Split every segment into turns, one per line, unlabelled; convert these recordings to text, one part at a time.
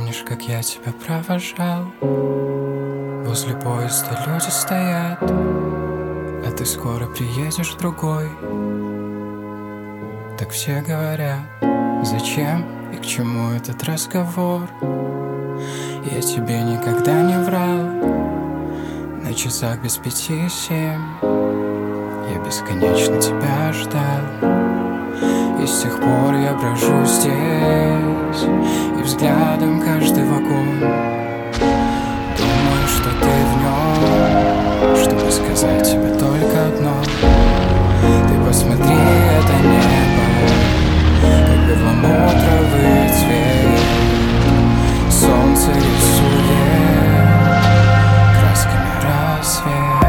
Помнишь, как я тебя провожал? Возле поезда люди стоят, а ты скоро приедешь другой. Так все говорят, зачем и к чему этот разговор? Я тебе никогда не врал. На часах без 5:07 я бесконечно тебя ждал. И с тех пор я брожу здесь, и взглядом каждый вагон думаю, что ты в нем, чтобы сказать тебе только одно. Ты посмотри, это небо, как перламутровый цвет. Солнце рисует красками рассвет.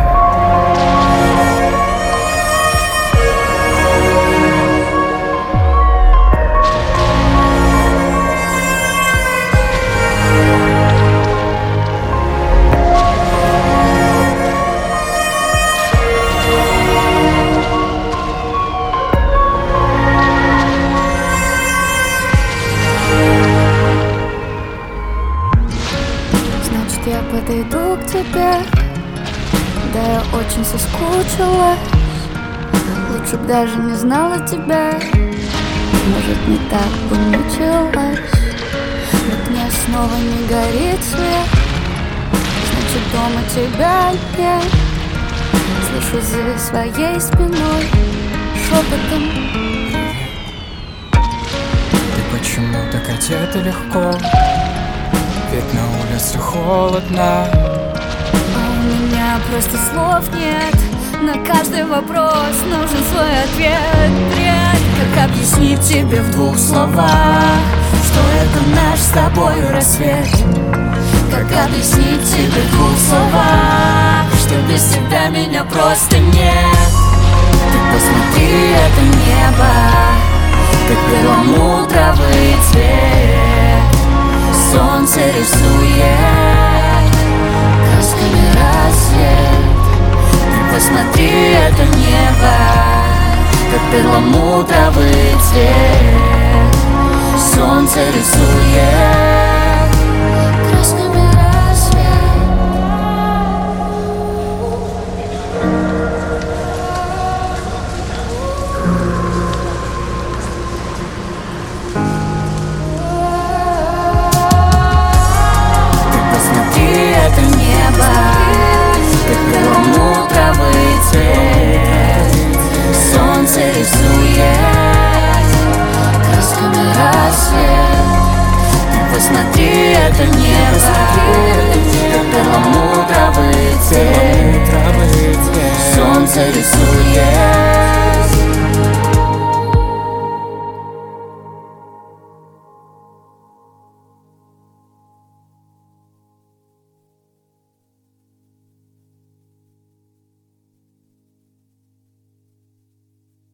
Я подойду к тебе, да я очень соскучилась. Лучше б даже не знала тебя, может, не так бы мучилась. В окне снова не горит свет, значит, дома тебя нет. Слышу за своей спиной шепотом:
ты почему так одета легко? Ведь на улице холодно.
А у меня просто слов нет. На каждый вопрос нужен свой ответ. Как объяснить тебе в 2 словах, что это наш с тобою рассвет? Как объяснить тебе в 2 словах, что без тебя меня просто нет? Ты посмотри, это небо, как перламутровый цвет. Солнце рисует красками рассвет. Ты посмотри, это небо, как перламутровый цвет. Солнце рисует красками рассвет. Это небо, как перламутровый цвет. Солнце рисует красками рассвет. Ты посмотри, это небо, как перламутровый цвет. Солнце рисует